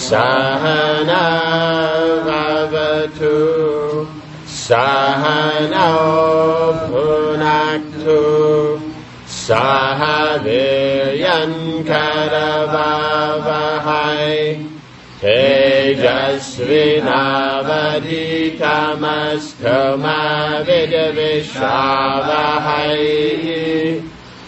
Sahana Bhavatu Sahana Bhunaktu Sahaviryan Karavavahai Tejasvinavaditamastu ma vidvishavahai.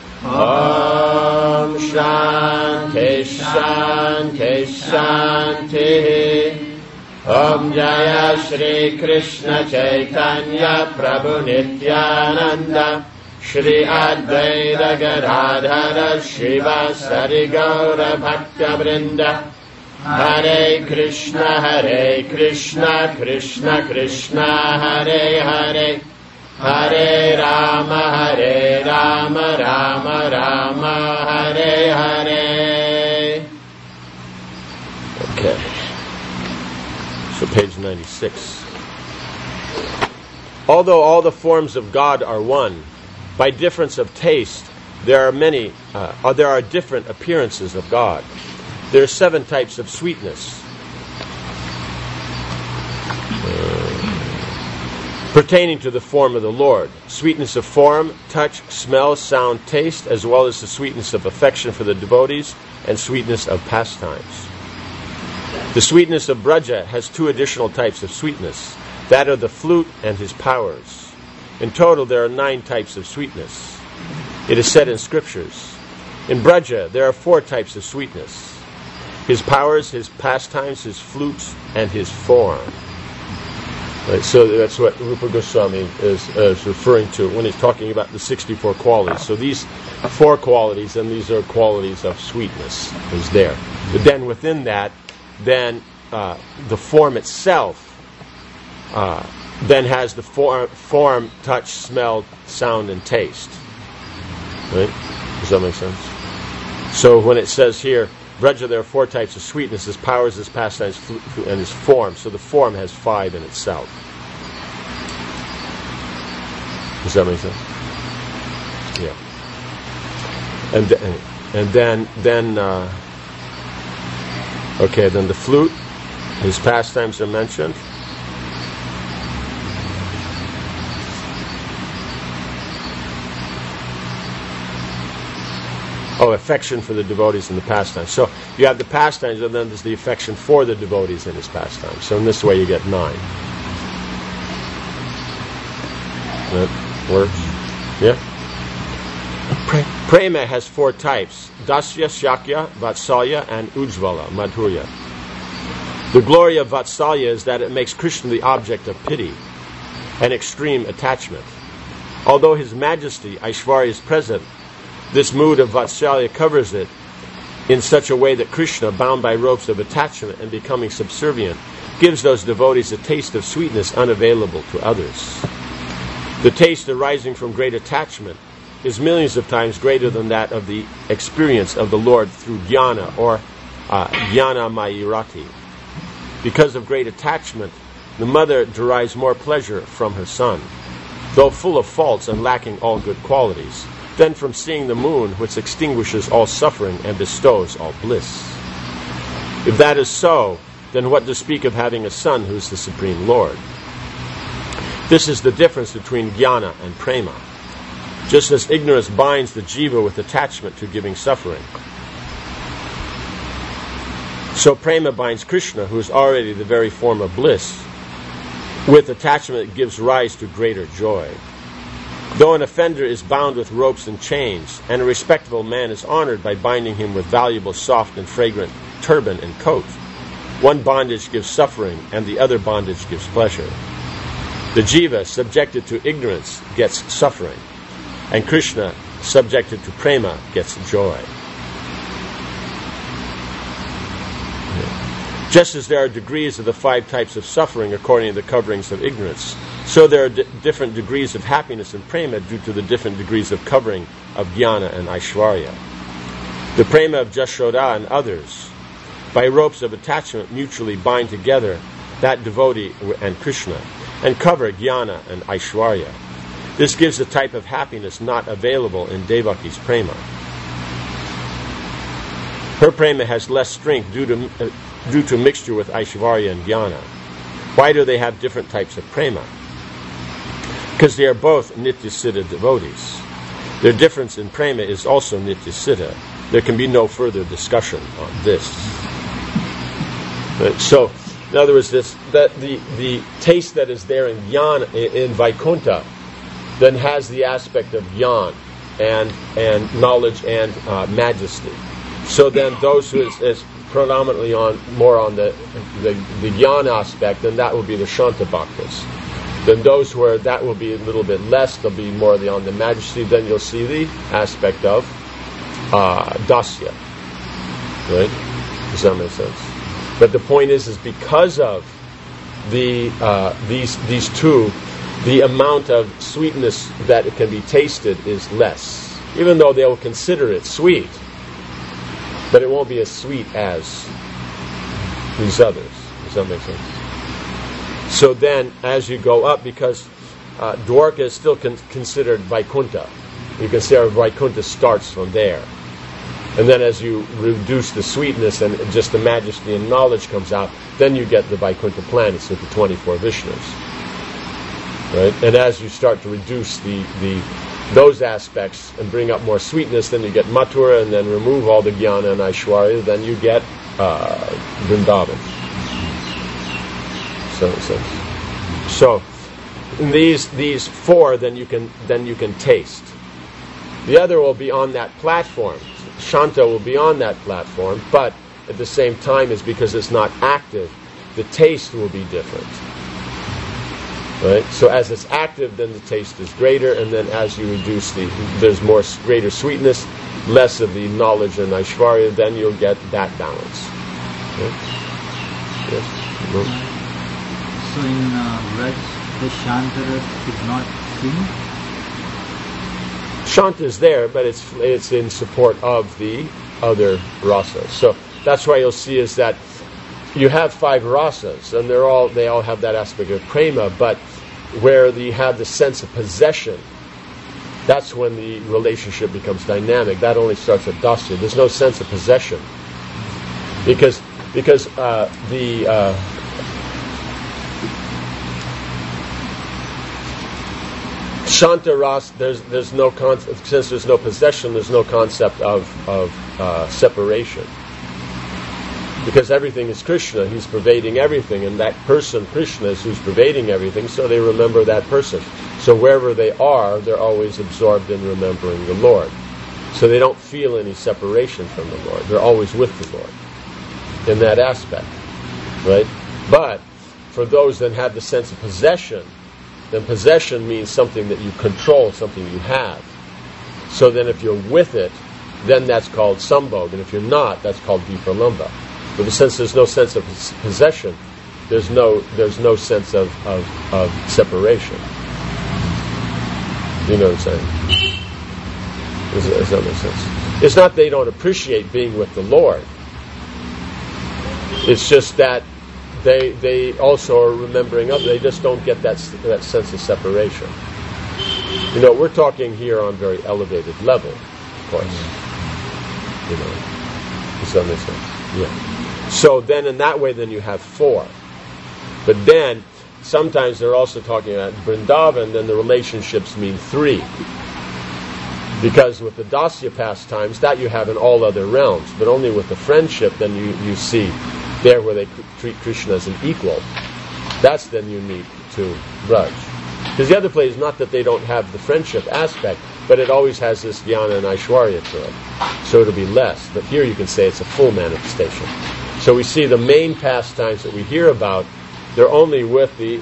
Om Shanti Shanti Shanti. Om Jaya Shri Krishna Chaitanya Prabhu Nityananda Shri Advaita Gadadhara Shivasari Gaura Bhakta Vrinda. Hare Krishna Krishna Krishna Hare Hare, Hare Rama Rama Rama Hare Hare. Okay. So page 96. Although all the forms of God are one, by difference of taste, there are different appearances of God. There are 7 types of sweetness. Pertaining to the form of the Lord. Sweetness of form, touch, smell, sound, taste, as well as the sweetness of affection for the devotees and sweetness of pastimes. The sweetness of Braja has 2 additional types of sweetness, that of the flute and his powers. In total, there are 9 types of sweetness. It is said in scriptures, in Braja there are 4 types of sweetness: his powers, his pastimes, his flutes, and his form. Right, so that's what Rupa Goswami is referring to when he's talking about the 64 qualities. So these 4 qualities, and these are qualities of sweetness, is there. But then within that, then the form itself then has the form, touch, smell, sound, and taste. Right? Does that make sense? So when it says here, Braja, there are 4 types of sweetness: his powers, his pastimes, and his form. So the form has 5 in itself. Does that make sense? Yeah. And then okay, then the flute, his pastimes are mentioned. Oh, affection for the devotees in the pastimes. So you have the pastimes, and then there's the affection for the devotees in his pastimes. So in this way you get 9. That works? Yeah? Prema has 4 types: Dasya, Shakya, Vatsalya, and Ujjvala, Madhurya. The glory of Vatsalya is that it makes Krishna the object of pity and extreme attachment. Although his majesty, Aishwarya, is present, this mood of Vatsalya covers it in such a way that Krishna, bound by ropes of attachment and becoming subservient, gives those devotees a taste of sweetness unavailable to others. The taste arising from great attachment is millions of times greater than that of the experience of the Lord through jnana, or jnana mayurati. Because of great attachment, the mother derives more pleasure from her son, though full of faults and lacking all good qualities, than from seeing the moon, which extinguishes all suffering and bestows all bliss. If that is so, then what to speak of having a son who is the Supreme Lord? This is the difference between jnana and prema. Just as ignorance binds the jiva with attachment to giving suffering, so prema binds Krishna, who is already the very form of bliss, with attachment that gives rise to greater joy. Though an offender is bound with ropes and chains, and a respectable man is honored by binding him with valuable, soft, and fragrant turban and coat, one bondage gives suffering, and the other bondage gives pleasure. The jiva, subjected to ignorance, gets suffering, and Krishna, subjected to prema, gets joy. Just as there are degrees of the 5 types of suffering according to the coverings of ignorance, so there are different degrees of happiness in prema due to the different degrees of covering of jnana and aishwarya. The prema of Jashoda and others, by ropes of attachment, mutually bind together that devotee and Krishna, and cover jnana and aishwarya. This gives a type of happiness not available in Devaki's prema. Her prema has less strength due to mixture with Aishvarya and Jnana. Why do they have different types of prema? Because they are both Nityasiddha devotees. Their difference in prema is also Nityasiddha. There can be no further discussion on this. So, in other words, the taste that is there in Jnana, in Vaikuntha, then has the aspect of Jnana and knowledge and majesty. So then those who is predominantly more on the Jnana aspect, then that will be the Shanta Bhaktas. Then those where that will be a little bit less, they'll be more on the majesty, then you'll see the aspect of Dasya. Right? Does that make sense? But the point is because of these two, the amount of sweetness that it can be tasted is less. Even though they will consider it sweet, but it won't be as sweet as these others. Does that make sense? So then, as you go up, because Dwarka is still considered Vaikuntha, you can say Vaikuntha starts from there. And then as you reduce the sweetness and just the majesty and knowledge comes out, then you get the Vaikuntha planets with the 24 Vishnus. Right? And as you start to reduce those aspects and bring up more sweetness, then you get Mathura, and then remove all the Jnana and Aishwarya, then you get Vrindavan. So in these four, then you can taste. The other will be on that platform. Shanta will be on that platform, but at the same time, is because it's not active, the taste will be different. Right? So as it's active, then the taste is greater, and then as you reduce there's greater sweetness, less of the knowledge and Aishvarya, then you'll get that balance. Right? Yes? Mm-hmm. So in Vraj, the Shanta is not seen? Shanta is there, but it's in support of the other rasas. So that's why you'll see is that you have 5 rasas, and they all have that aspect of prema, but where you have the sense of possession, that's when the relationship becomes dynamic. That only starts at dasya. There's no sense of possession, because Shanta ras, there's no since there's no possession, there's no concept of separation. Because everything is Krishna, he's pervading everything, and that person, Krishna, is who's pervading everything, so they remember that person. So wherever they are, they're always absorbed in remembering the Lord. So they don't feel any separation from the Lord. They're always with the Lord in that aspect. Right? But for those that have the sense of possession, then possession means something that you control, something you have. So then if you're with it, then that's called sambhog, and if you're not, that's called vipralambha. But since there's no sense of possession, there's no sense of separation. You know what I'm saying? Does that make sense? It's not they don't appreciate being with the Lord. It's just that they also are remembering others. They just don't get that sense of separation. You know, we're talking here on very elevated level, of course. You know, does that make sense? Yeah. So then in that way, then you have 4. But then, sometimes they're also talking about Vrindavan, then the relationships mean 3. Because with the Dasya pastimes, that you have in all other realms. But only with the friendship, then you see there where they treat Krishna as an equal. That's then unique to Braj. Because the other place is not that they don't have the friendship aspect, but it always has this Jnana and Aishwarya to it. So it'll be less. But here you can say it's a full manifestation. So we see the main pastimes that we hear about, they're only with the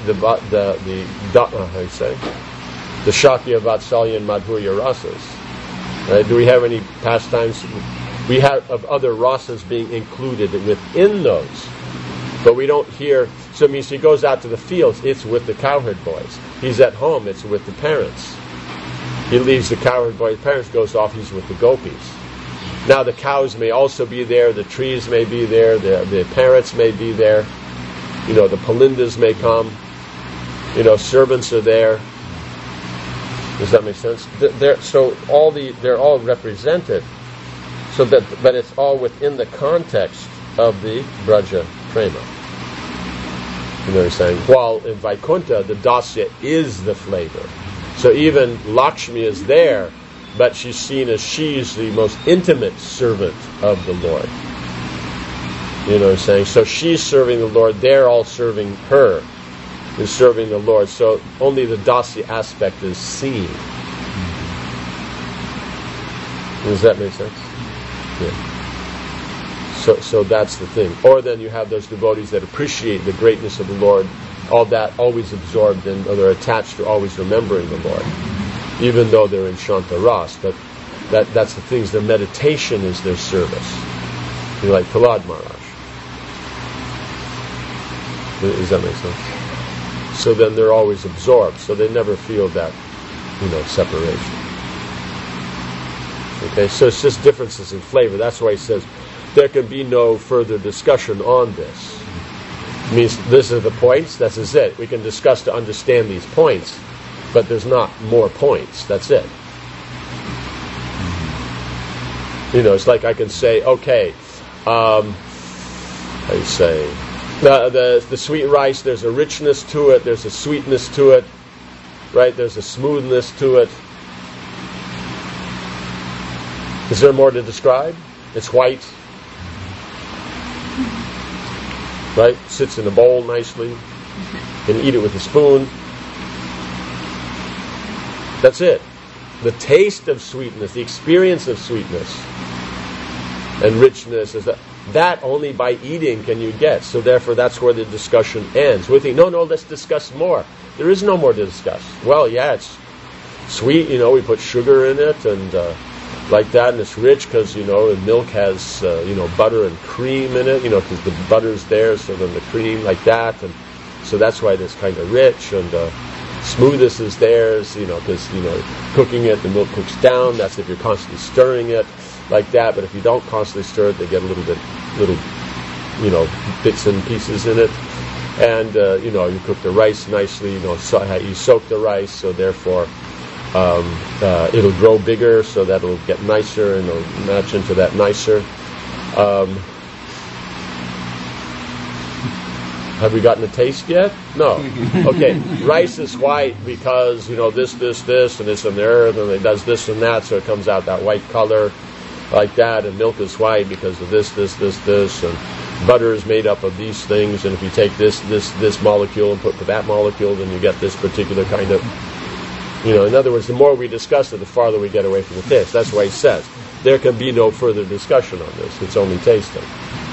Shakya, Vatsalya, and Madhurya rasas. Right? Do we have any pastimes? We have of other rasas being included within those, but we don't hear. So it means he goes out to the fields, it's with the cowherd boys. He's at home, it's with the parents. He leaves the cowherd boys, parents, goes off, he's with the gopis. Now the cows may also be there, the trees may be there, the parrots may be there, you know, the palindas may come, you know, servants are there. Does that make sense? They're all represented. So that, but it's all within the context of the Braja Prema. You know what I'm saying? While in Vaikuntha, the dasya is the flavor. So even Lakshmi is there, but she's seen as she's the most intimate servant of the Lord. You know what I'm saying? So she's serving the Lord, they're all serving her, is serving the Lord. So only the dasya aspect is seen. Does that make sense? Yeah. So that's the thing. Or then you have those devotees that appreciate the greatness of the Lord, all that always absorbed in, or they're attached to always remembering the Lord, even though they're in Shanta Ras. But that's the things. Their meditation is their service. You know, like Prahlad Maharaj. Does that make sense? So then they're always absorbed. So they never feel that, separation. Okay, so it's just differences in flavor. That's why he says there can be no further discussion on this. It means these are the points, this is it. We can discuss to understand these points, but there's not more points. That's it. It's like I can say, okay, I say, the sweet rice, there's a richness to it, there's a sweetness to it, right? There's a smoothness to it. Is there more to describe? It's white, right? Sits in a bowl nicely. You can eat it with a spoon. That's it. The taste of sweetness, the experience of sweetness and richness is that only by eating can you get. So therefore, that's where the discussion ends. We think, no, let's discuss more. There is no more to discuss. Well, yeah, it's sweet. We put sugar in it and like that, and it's rich because the milk has butter and cream in it. Because the butter's there, so then the cream like that, and so that's why it's kind of rich. And smoothness is theirs, because cooking it, the milk cooks down. That's if you're constantly stirring it like that. But if you don't constantly stir it, they get a little bits and pieces in it. And you cook the rice nicely. You soak the rice, so therefore it'll grow bigger, so that it'll get nicer and it'll match into that nicer. Have we gotten a taste yet? No. Okay, rice is white because, this, and this and there, and it does this and that, so it comes out that white color like that, and milk is white because of this, and butter is made up of these things, and if you take this molecule and put that molecule, then you get this particular kind of... in other words, the more we discuss it, the farther we get away from the taste. That's why he says there can be no further discussion on this. It's only tasting.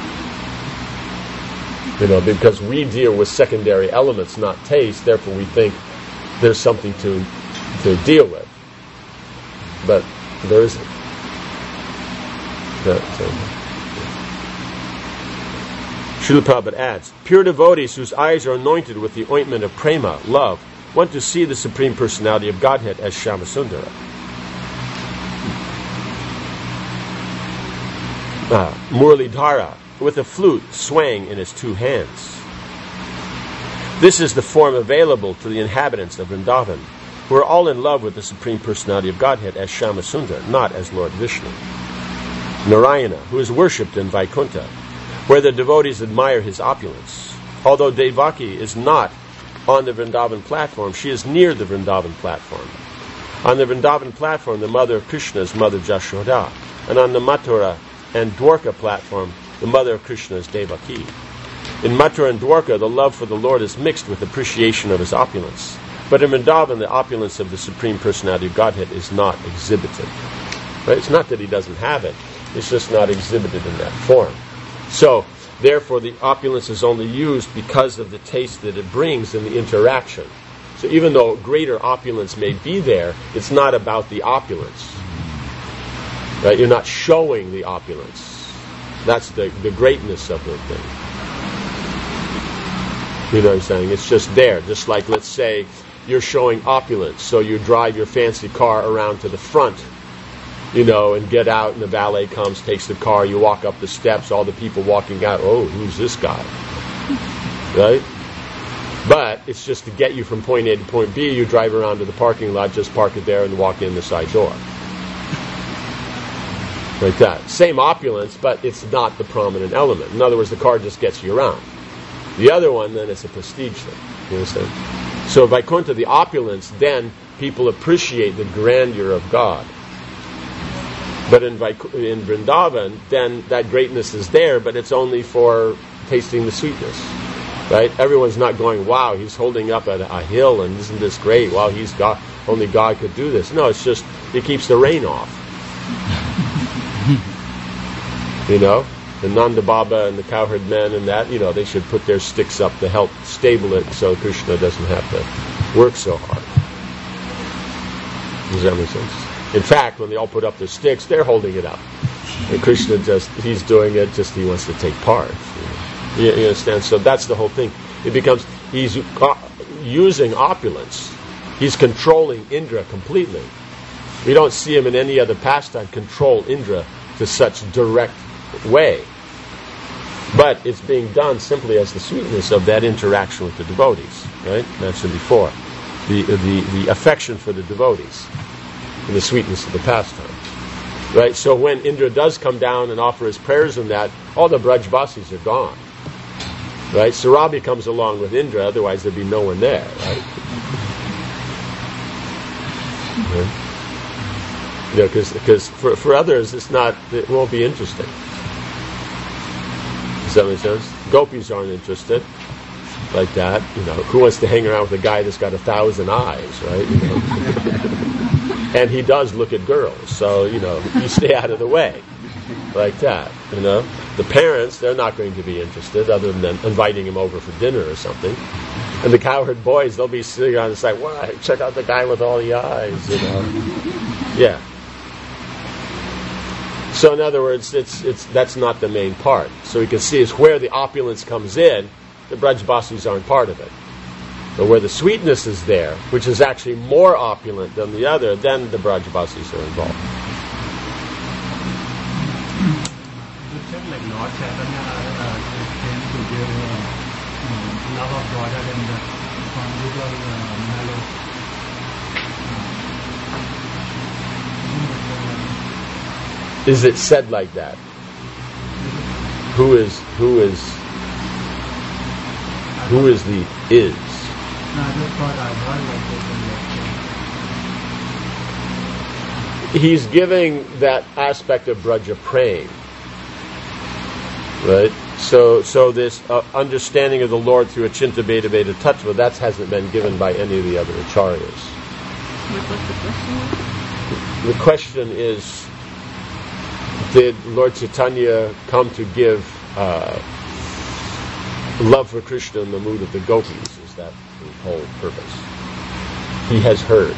Because we deal with secondary elements, not taste. Therefore, we think there's something to deal with, but there isn't. Srila Prabhupada adds, pure devotees whose eyes are anointed with the ointment of prema, love, want to see the Supreme Personality of Godhead as Shyamasundara. Muralidhara, with a flute swaying in his two hands. This is the form available to the inhabitants of Vrindavan, who are all in love with the Supreme Personality of Godhead as Shyamasundara, not as Lord Vishnu. Narayana, who is worshipped in Vaikuntha, where the devotees admire his opulence. Although Devaki is not on the Vrindavan platform, she is near the Vrindavan platform. On the Vrindavan platform, the mother of Krishna is Mother Jashoda, and on the Mathura and Dwarka platform, the mother of Krishna is Devaki. In Mathura and Dwarka, the love for the Lord is mixed with appreciation of his opulence. But in Vrindavan, the opulence of the Supreme Personality of Godhead is not exhibited. Right? It's not that he doesn't have it, it's just not exhibited in that form. So, therefore, the opulence is only used because of the taste that it brings in the interaction. So even though greater opulence may be there, it's not about the opulence. Right? You're not showing the opulence. That's the greatness of the thing. You know what I'm saying? It's just there. Just like, let's say, you're showing opulence. So you drive your fancy car around to the front, and get out, and the valet comes, takes the car, you walk up the steps, all the people walking out, oh, who's this guy? Right? But it's just to get you from point A to point B, you drive around to the parking lot, just park it there and walk in the side door. Like that. Same opulence, but it's not the prominent element. In other words, the car just gets you around. The other one, then, is a prestige thing. You understand? So Vaikuntha, the opulence, then people appreciate the grandeur of God. But in Vrindavan, then that greatness is there, but it's only for tasting the sweetness. Right? Everyone's not going, wow, he's holding up a hill, and isn't this great? Wow, he's God. Only God could do this. No, it's just, it keeps the rain off. You know? The Nanda Baba and the cowherd men and that, they should put their sticks up to help stable it so Krishna doesn't have to work so hard. Does that make sense? In fact, when they all put up their sticks, they're holding it up. And Krishna he's doing it just he wants to take part. You understand? So that's the whole thing. It becomes, he's using opulence. He's controlling Indra completely. We don't see him in any other pastime control Indra to such direct way. But it's being done simply as the sweetness of that interaction with the devotees. Right? Mentioned before. The affection for the devotees. And the sweetness of the pastime. Right? So when Indra does come down and offer his prayers and that, all the Brajbasis are gone. Right? Surabhi comes along with Indra, otherwise there'd be no one there. Right? Because for others it won't be interesting. Does that make sense? Gopis aren't interested like that. Who wants to hang around with a guy that's got 1,000 eyes, right? And he does look at girls, so you stay out of the way, like that. The parents, they're not going to be interested, other than inviting him over for dinner or something. And the cowherd boys, they'll be sitting on the side. Wow, check out the guy with all the eyes, Yeah. So in other words, that's not the main part. So you can see is where the opulence comes in. The Brajbasis aren't part of it. But where the sweetness is there, which is actually more opulent than the other, then the Brajbasis are involved. You said like Lord Chaitanya came to give love of God and the conjugal mellow. Is it said like that? Who is the is? No, I just thought I heard like this. He's giving that aspect of Braja praying, right? So this understanding of the Lord through Achinta Bheda Bheda Tattva, that hasn't been given by any of the other acharyas. What's the question? The question is, did Lord Chaitanya come to give love for Krishna in the mood of the gopis? Is that the whole purpose? He has heard.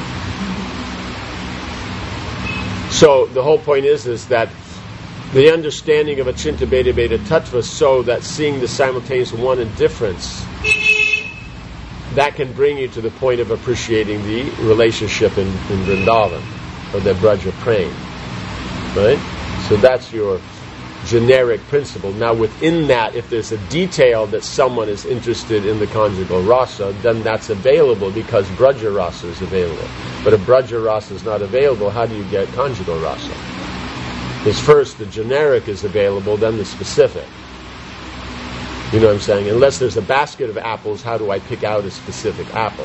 So the whole point is that the understanding of Achinta Bheda Bheda Tattva, so that seeing the simultaneous one and difference, that can bring you to the point of appreciating the relationship in Vrindavan, or the Braja praying. Right? So that's your generic principle. Now within that, if there's a detail that someone is interested in the conjugal rasa, then that's available because Braja rasa is available. But if Braja rasa is not available, how do you get conjugal rasa? Because first the generic is available, then the specific. You know what I'm saying? Unless there's a basket of apples, how do I pick out a specific apple?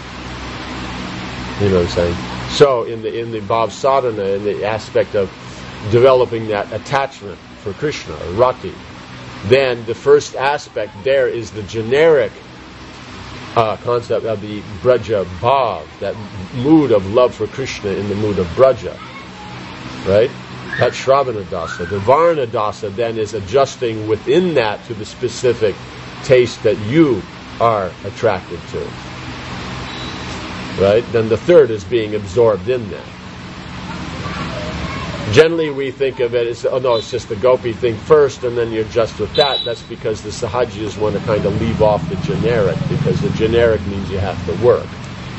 You know what I'm saying? So in the Bhav Sadhana, in the aspect of developing that attachment for Krishna, or Rati, then the first aspect there is the generic concept of the Braja Bhav, that mood of love for Krishna in the mood of Braja. Right? That's Shravana Dasa. The Varna Dasa then is adjusting within that to the specific taste that you are attracted to. Right? Then the third is being absorbed in that. Generally we think of it as, it's just the gopi thing first and then you adjust with that. That's because the Sahajiyas want to kind of leave off the generic, because the generic means you have to work.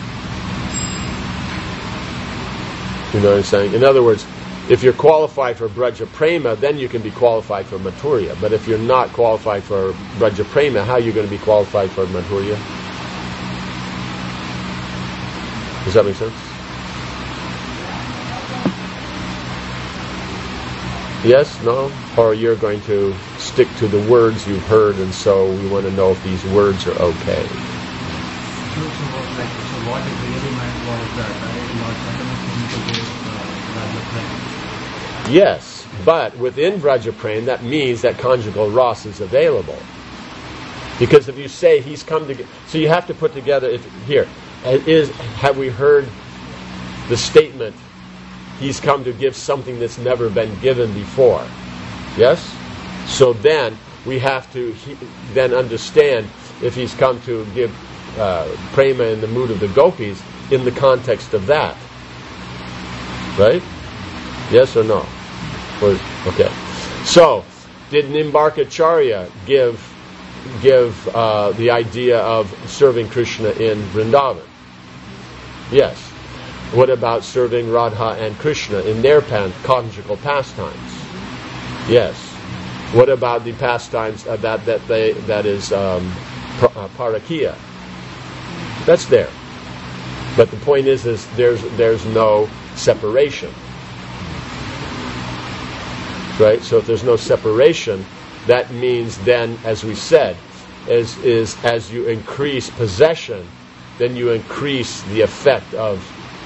You know what I'm saying? In other words, if you're qualified for Braja Prema, then you can be qualified for Madhurya. But if you're not qualified for Braja Prema, how are you going to be qualified for Madhurya? Does that make sense? Yes, no? Or you're going to stick to the words you've heard, and so we want to know if these words are okay. So what it really meant was that Lord Chaitanya came to give Braja Prem. Yes, but within Braja Prem, that means that conjugal rasa is available. Because if you say he's come to... So you have to put together... Have we heard the statement, he's come to give something that's never been given before? Yes? So then we have to then understand if he's come to give prema in the mood of the gopis in the context of that. Right? Yes or no? Okay. So, did Nimbarkacharya give the idea of serving Krishna in Vrindavan? Yes. What about serving Radha and Krishna in their conjugal pastimes? Yes. What about the pastimes that is Parakiya? That's there. But the point is there's no separation. Right? So if there's no separation, that means then, as we said, as you increase possession, then you increase the effect of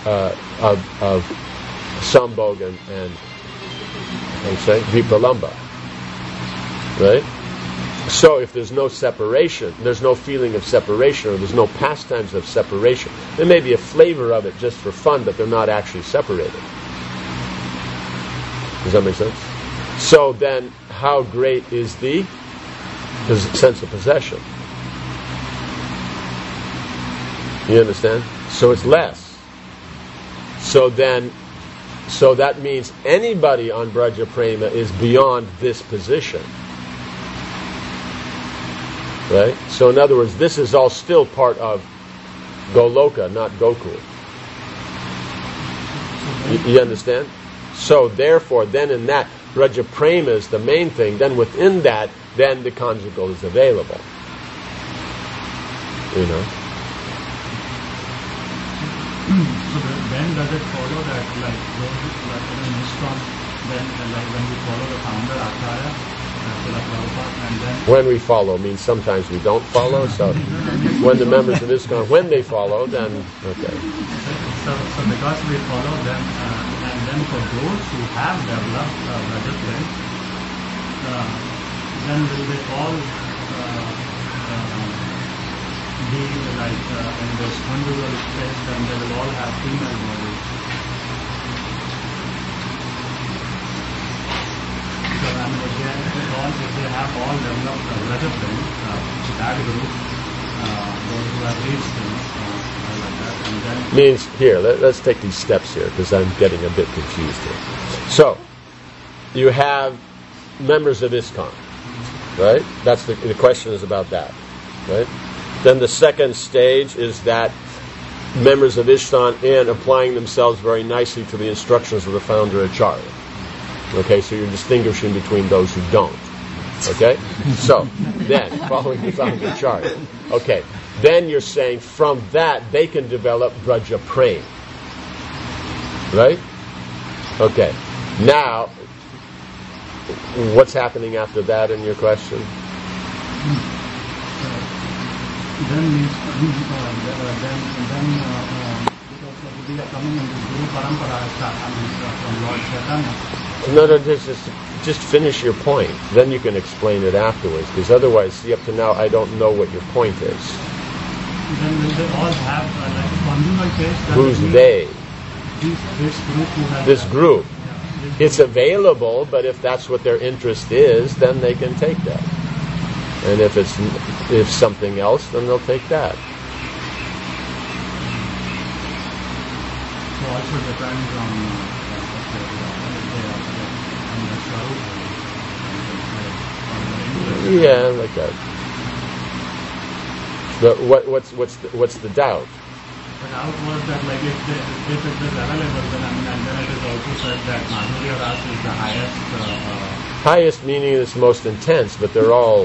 sambhog and vipralamba. Right? So if there's no separation, there's no feeling of separation, or there's no pastimes of separation, there may be a flavor of it just for fun, but they're not actually separated. Does that make sense? So then, how great is the sense of possession? You understand? So it's less. So that means anybody on Braja Prema is beyond this position. Right? So in other words, this is all still part of Goloka, not Gokul. You understand? So therefore, then in that, Braja Prema is the main thing. Then within that, then the conjugal is available. You know? So then does it follow that in ISKCON, then when we follow the founder Acharya, Srila Prabhupada, and then... When we follow means sometimes we don't follow, so when the members of ISKCON, when they follow, then, okay. So because we follow them, and then for those who have developed Braja Prem, then will they all be like in this conjugal state, and they will all have female bodies. So I mean, if they have all developed Braja Prem, that group, those who have reached things, like that, and then... Means, here, let's take these steps here, because I'm getting a bit confused here. So, you have members of ISKCON, right? That's the question is about that, right? Then the second stage is that members of ISKCON in applying themselves very nicely to the instructions of the founder Acharya. Okay, so you're distinguishing between those who don't. Okay? So, then, following the founder Acharya. Okay, then you're saying from that they can develop Braja Prem. Right? Okay. Now, what's happening after that in your question? Then means because we are coming in the Guru Parampara from Lord Chaitanya. No, just finish your point. Then you can explain it afterwards, because otherwise, see, up to now, I don't know what your point is. Then will they all have like a conjugal taste? Who's they? This group who has... This group. Yeah, this It's available, but if that's what their interest is, then they can take that. And if something else, then they'll take that. So also depends on Yeah, like that. But what's the doubt? The doubt was that like if it is available, then and then it is also said that Madhurya Rasa is the highest. Highest meaning it's most intense, but they're all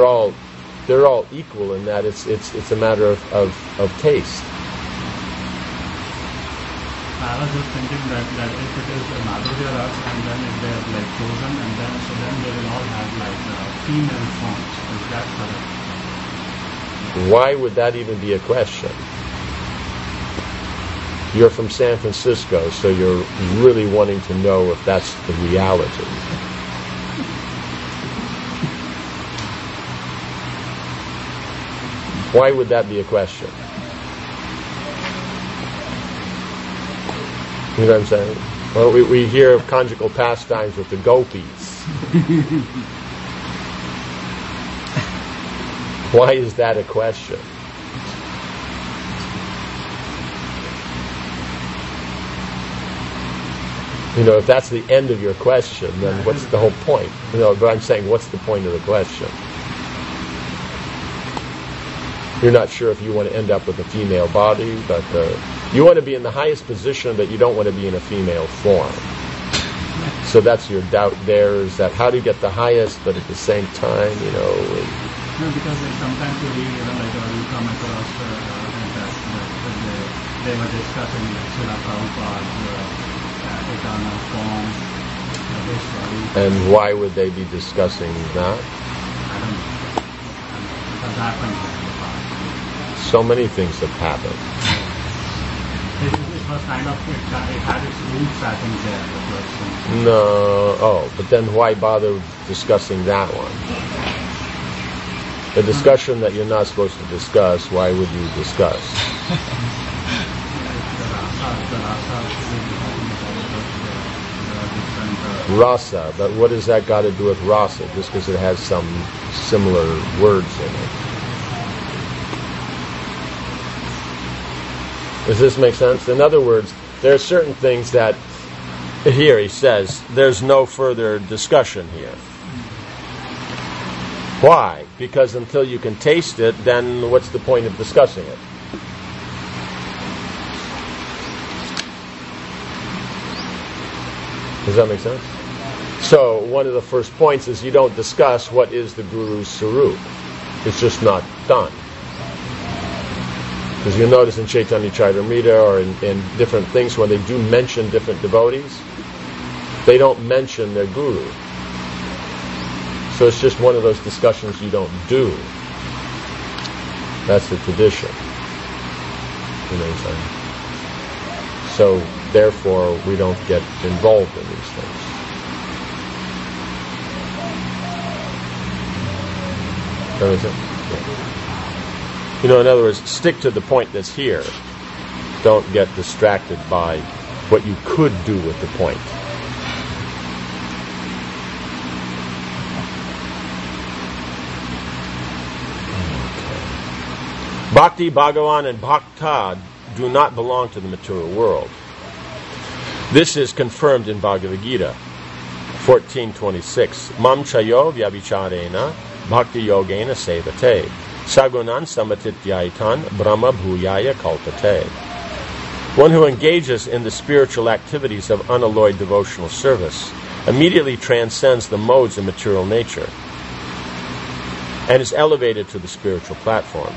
equal in that it's a matter of taste. I was just thinking that if it is Madhurya Ras and then if they have like chosen and then they will all have like female forms. Is that correct? Why would that even be a question? You're from San Francisco, so you're really wanting to know if that's the reality. Why would that be a question? You know what I'm saying? Well, we hear of conjugal pastimes with the gopis. Why is that a question? You know, if that's the end of your question, then what's the whole point? You know, but I'm saying, what's the point of the question? You're not sure if you want to end up with a female body, but you want to be in the highest position, but you don't want to be in a female form. So that's your doubt there, is that how do you get the highest, but at the same time, you know... No, because like, sometimes you read, you come across that they were discussing Srila Prabhupada's eternal form, and why would they be discussing that? I don't know. Because that happened in the past. So many things have happened. It was kind of, it had its roots, I think, there, the question. No, but then why bother discussing that one? A discussion that you're not supposed to discuss, why would you discuss? Rasa, but what has that got to do with rasa? Just because it has some similar words in it. Does this make sense? In other words, there are certain things that, here he says, there's no further discussion here. Why? Because until you can taste it, then what's the point of discussing it? Does that make sense? So, one of the first points is you don't discuss what is the Guru's Sarup. It's just not done. Because you'll notice in Chaitanya Charitamrita or in different things, when they do mention different devotees, they don't mention their Guru. So it's just one of those discussions you don't do. That's the tradition. You know what I'm saying? So, therefore, we don't get involved in these things. That makes sense? Yeah. You know, in other words, stick to the point that's here. Don't get distracted by what you could do with the point. Bhakti, Bhagavan, and Bhakta do not belong to the material world. This is confirmed in Bhagavad Gita 14:26. Mam chayo vyabhicharena bhakti yogena sevate sagunan samatityaitan brahma bhuyaya kalpate. One who engages in the spiritual activities of unalloyed devotional service immediately transcends the modes of material nature and is elevated to the spiritual platform.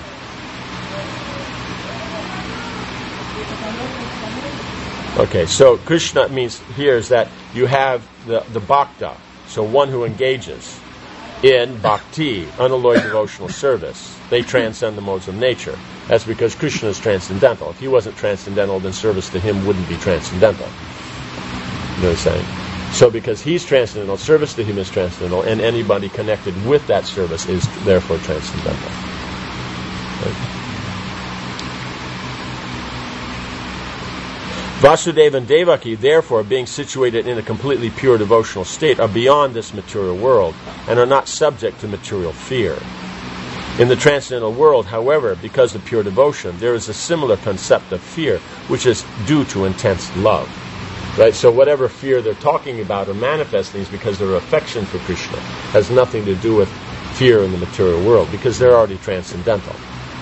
Okay, so Krishna means here is that you have the bhakta, so one who engages in bhakti, unalloyed devotional service. They transcend the modes of nature. That's because Krishna is transcendental. If he wasn't transcendental, then service to him wouldn't be transcendental. You know what I'm saying? So because he's transcendental, service to him is transcendental, and anybody connected with that service is therefore transcendental. Right? Vasudeva and Devaki, therefore, being situated in a completely pure devotional state, are beyond this material world and are not subject to material fear. In the transcendental world, however, because of pure devotion, there is a similar concept of fear, which is due to intense love. Right? So whatever fear they're talking about or manifesting is because their affection for Krishna has nothing to do with fear in the material world, because they're already transcendental.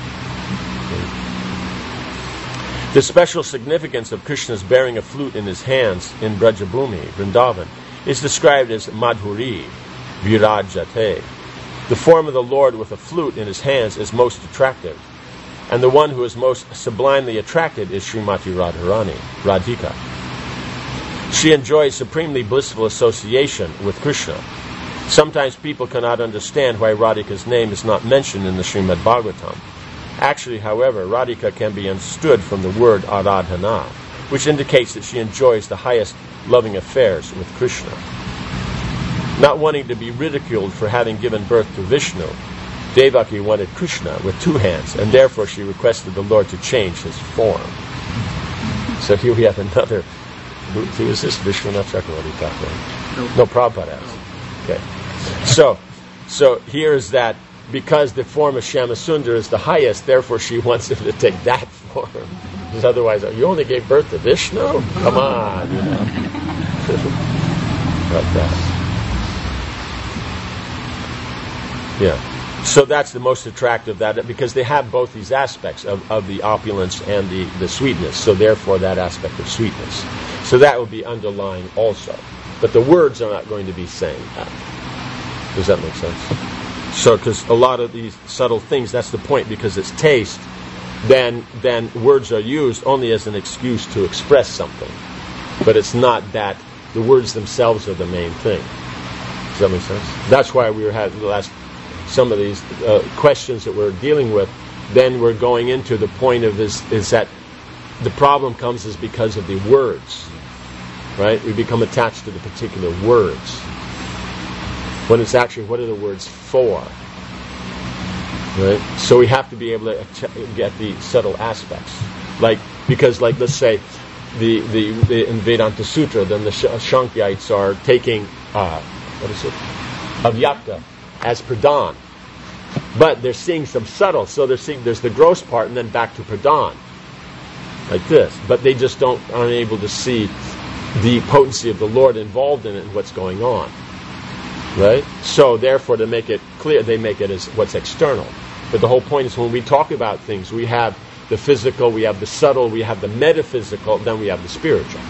The special significance of Krishna's bearing a flute in his hands in Brajabhumi, Vrindavan, is described as Madhuri, Virajate. The form of the Lord with a flute in his hands is most attractive, And the one who is most sublimely attracted is Srimati Radharani, Radhika. She enjoys supremely blissful association with Krishna. Sometimes people cannot understand why Radhika's name is not mentioned in the Srimad Bhagavatam. Actually, however, Radhika can be understood from the word Aradhana, which indicates that she enjoys the highest loving affairs with Krishna. Not wanting to be ridiculed for having given birth to Vishnu, Devaki wanted Krishna with 2 hands, and therefore she requested the Lord to change his form. So here we have another. Who is this? Vishwanath Chakravarti Thakur? No, Prabhupada asked. Okay. So here is that because the form of Shyamasundar is the highest, therefore she wants him to take that form. Because otherwise, you only gave birth to Vishnu? Come on, you know. Like that. Yeah. So that's the most attractive, that because they have both these aspects of the opulence and the sweetness. So therefore that aspect of sweetness. So that will be underlying also. But the words are not going to be saying that. Does that make sense? So because a lot of these subtle things, that's the point, because it's taste, then words are used only as an excuse to express something. But it's not that the words themselves are the main thing. Does that make sense? That's why we were having the last some of these questions that we're dealing with. Then we're going into the point of is that the problem comes is because of the words, right? We become attached to the particular words when it's actually, what are the words for, right? So we have to be able to get the subtle aspects, because let's say the in Vedanta Sutra, then the Shankyites are taking avyakta as pradhan, but they're seeing some subtle, so they're seeing there's the gross part and then back to pradhan, like this, but they just aren't able to see the potency of the Lord involved in it and what's going on, right? So therefore, to make it clear, they make it as what's external. But the whole point is, when we talk about things, we have the physical, we have the subtle, we have the metaphysical, then we have the spiritual.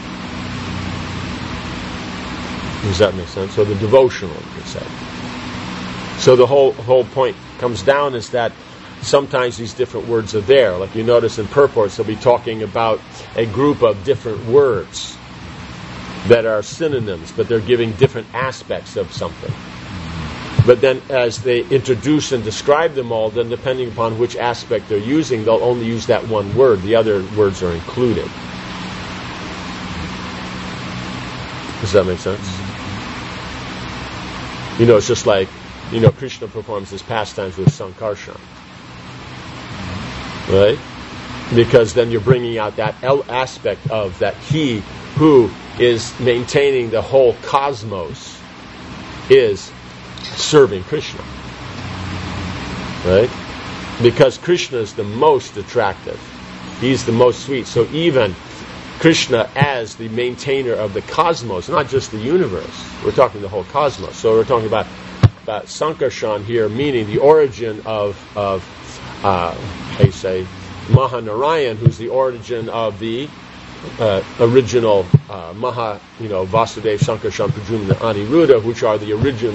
Does that make sense? So the devotional, you could say. So the whole point comes down is that sometimes these different words are there. Like you notice in purports, they'll be talking about a group of different words that are synonyms, but they're giving different aspects of something. But then as they introduce and describe them all, then depending upon which aspect they're using, they'll only use that one word. The other words are included. Does that make sense? It's just like, Krishna performs his pastimes with Sankarshan. Right? Because then you're bringing out that aspect of that he who is maintaining the whole cosmos is serving Krishna. Right? Because Krishna is the most attractive. He's the most sweet. So even Krishna as the maintainer of the cosmos, not just the universe. We're talking the whole cosmos. So we're talking about Sankarshan here, meaning the origin of Mahanarayan, who's the origin of the original Vasudev, Sankarshan, Pradyumna, Aniruddha, which are the origin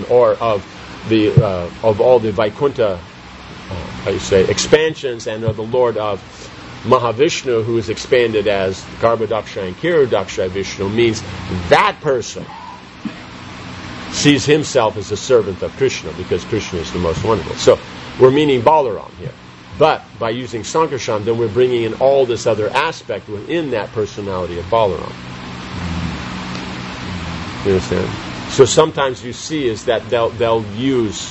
of all the Vaikuntha, expansions, and of the Lord of Mahavishnu, who is expanded as Garbhodaksha and Kirodaksha Vishnu, means that person sees himself as a servant of Krishna, because Krishna is the most wonderful. So we're meaning Balaram here. But by using Sankarshan, then we're bringing in all this other aspect within that personality of Balaram. You understand? So sometimes you see is that they'll use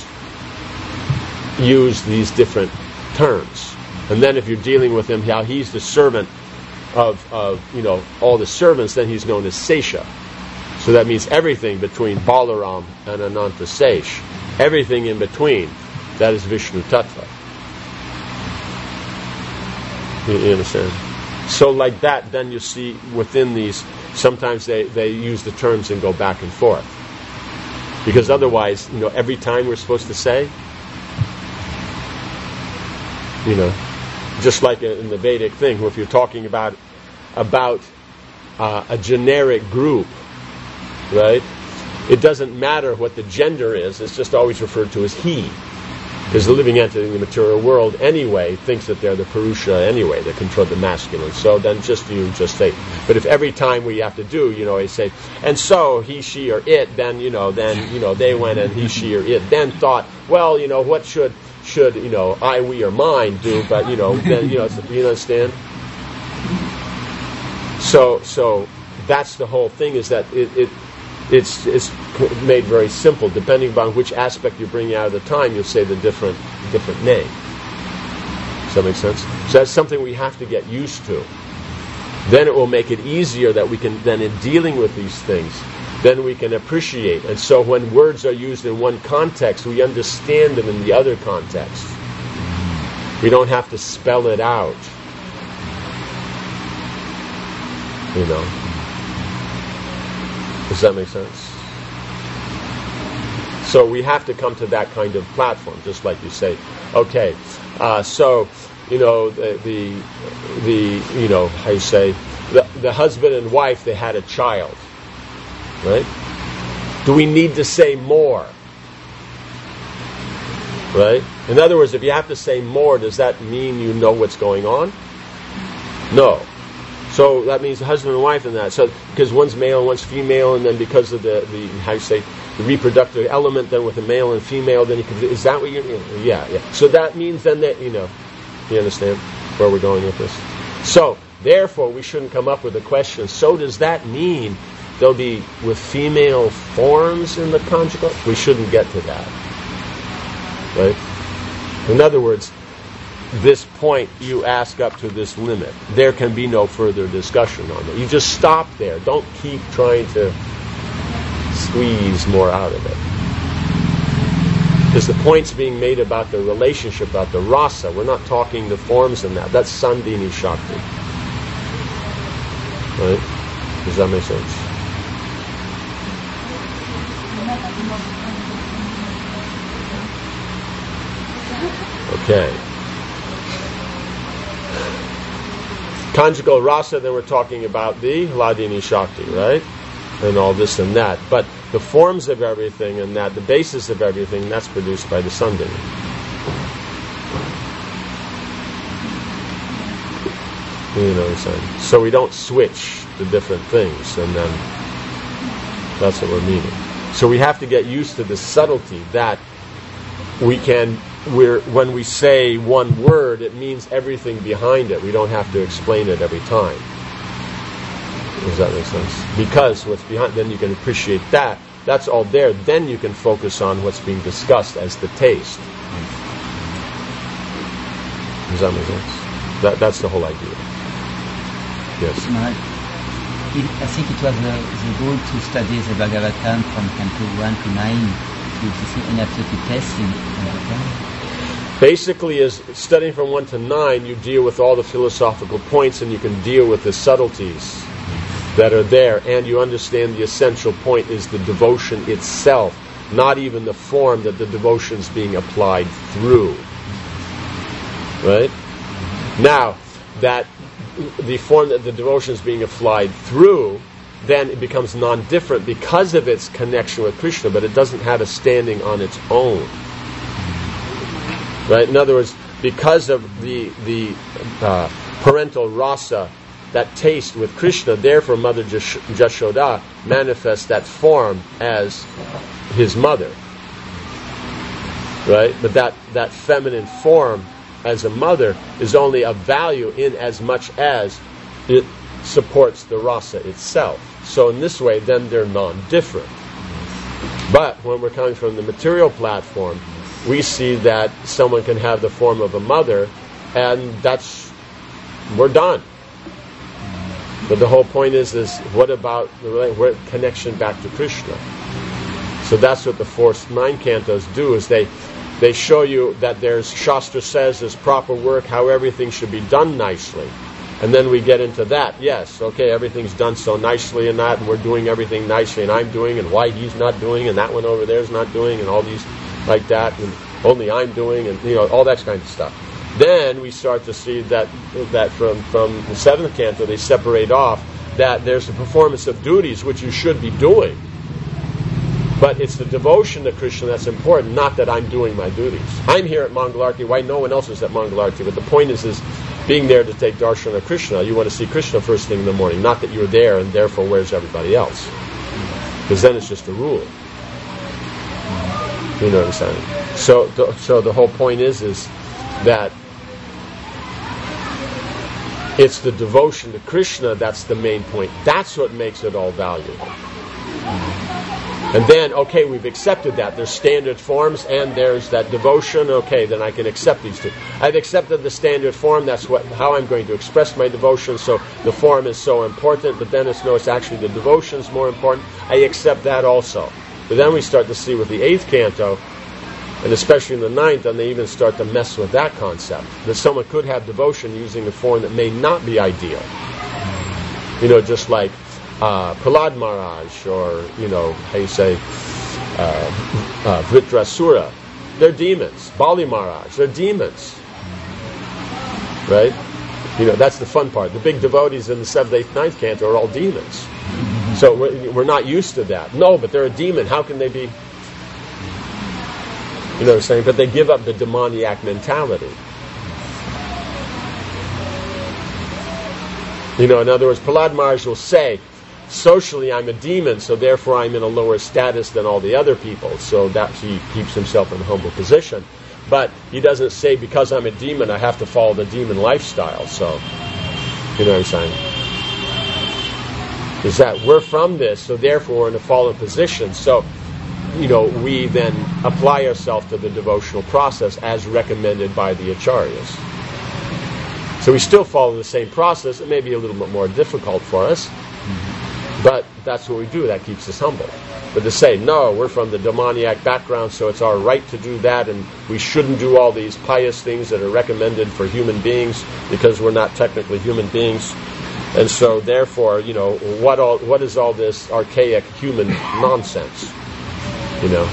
these different terms. And then if you're dealing with him, how he's the servant of all the servants, then he's known as Sesha. So that means everything between Balaram and Ananta Sesh, everything in between, that is Vishnu Tattva. You understand? So like that, then you see within these, sometimes they use the terms and go back and forth. Because otherwise, every time we're supposed to say, just like in the Vedic thing, if you're talking about a generic group, right? It doesn't matter what the gender is, it's just always referred to as he. Because the living entity in the material world anyway thinks that they're the Purusha anyway, they control the masculine. So then you just say, but if every time we have to do, I say, and so he, she, or it, then they went and he, she, or it then thought, well, what should I, we, or mine do? But then you understand. So that's the whole thing, is that it's made very simple. Depending upon which aspect you bring out of the time, you'll say the different name. Does that make sense? So that's something we have to get used to. Then it will make it easier that we can, then in dealing with these things, then we can appreciate. And so when words are used in one context, we understand them in the other context. We don't have to spell it out. Does that make sense? So we have to come to that kind of platform, just like you say. Okay, so the how you say, the husband and wife, they had a child, right? Do we need to say more? Right? In other words, if you have to say more, does that mean you know what's going on? No. So that means the husband and wife in that. So because one's male and one's female, and then because of the how you say, the reproductive element, then with a male and female, then you can. Is that what you're? Yeah. So that means then that you understand where we're going with this. So therefore, we shouldn't come up with a question. So does that mean there'll be with female forms in the conjugal? We shouldn't get to that, right? In other words, this point you ask up to this limit. There can be no further discussion on it. You just stop there. Don't keep trying to squeeze more out of it. Because the point's being made about the relationship, about the rasa. We're not talking the forms in that. That's Sandhini Shakti. Right? Does that make sense? Okay. Conjugal rasa, then we're talking about the Hladini Shakti, right? And all this and that. But the forms of everything and that, the basis of everything, that's produced by the Sandhini. You know what I'm saying? So we don't switch the different things, and then that's what we're meaning. So we have to get used to the subtlety that when we say one word, it means everything behind it. We don't have to explain it every time. Does that make sense? Because what's behind, then you can appreciate that. That's all there. Then you can focus on what's being discussed as the taste. Does that make sense? That's the whole idea. Yes. I think it was the goal to study the Bhagavatam from Canto 1 to 9. Did you see any absolute tests in Bhagavatam? Basically, is studying from 1 to 9, you deal with all the philosophical points, and you can deal with the subtleties that are there, and you understand the essential point is the devotion itself, not even the form that the devotion is being applied through. Right? Now, that the form that the devotion is being applied through, then it becomes non-different because of its connection with Krishna, but it doesn't have a standing on its own. Right? In other words, because of the parental rasa, that taste with Krishna, therefore Mother Jashoda manifests that form as his mother. Right? But that feminine form as a mother is only of value in as much as it supports the rasa itself. So in this way, then they're non-different. But when we're coming from the material platform, we see that someone can have the form of a mother, and we're done. But the whole point is what about the connection back to Krishna? So that's what the first 9 cantos do, is they show you that Shastra says there's proper work, how everything should be done nicely. And then we get into that. Yes, okay, everything's done so nicely and that, and we're doing everything nicely, and I'm doing, and why he's not doing, and that one over there's not doing, and all these like that, and only I'm doing, and all that kind of stuff. Then we start to see that from the 7th canto, they separate off that there's the performance of duties which you should be doing. But it's the devotion to Krishna that's important, not that I'm doing my duties. I'm here at Mangalarti. Why no one else is at Mangalarti? But the point is being there to take darshan of Krishna. You want to see Krishna first thing in the morning, not that you're there and therefore where's everybody else? Because then it's just a rule. You know what I'm saying? So the whole point is that it's the devotion to Krishna that's the main point. That's what makes it all valuable. And then, okay, we've accepted that. There's standard forms and there's that devotion. Okay, then I can accept these two. I've accepted the standard form. That's how I'm going to express my devotion. So the form is so important, but then it's actually the devotion is more important. I accept that also. But then we start to see with the 8th canto, and especially in the 9th, and they even start to mess with that concept. That someone could have devotion using a form that may not be ideal. You know, just like Prahlad Maharaj, or, how you say, Vritrasura. They're demons. Bali Maharaj, they're demons. Right? That's the fun part. The big devotees in the 7th, 8th, 9th canto are all demons. So we're not used to that. No, but they're a demon. How can they be? You know what I'm saying? But they give up the demoniac mentality. In other words, Prahlad Maharaj will say, socially I'm a demon, so therefore I'm in a lower status than all the other people, so that he keeps himself in a humble position. But he doesn't say, because I'm a demon, I have to follow the demon lifestyle. So, you know what I'm saying? Is that we're from this, so therefore we're in a fallen position. So, we then apply ourselves to the devotional process as recommended by the acharyas. So we still follow the same process. It may be a little bit more difficult for us, but that's what we do. That keeps us humble. But to say, no, we're from the demoniac background, so it's our right to do that, and we shouldn't do all these pious things that are recommended for human beings because we're not technically human beings. And so, therefore, what is all this archaic human nonsense? You know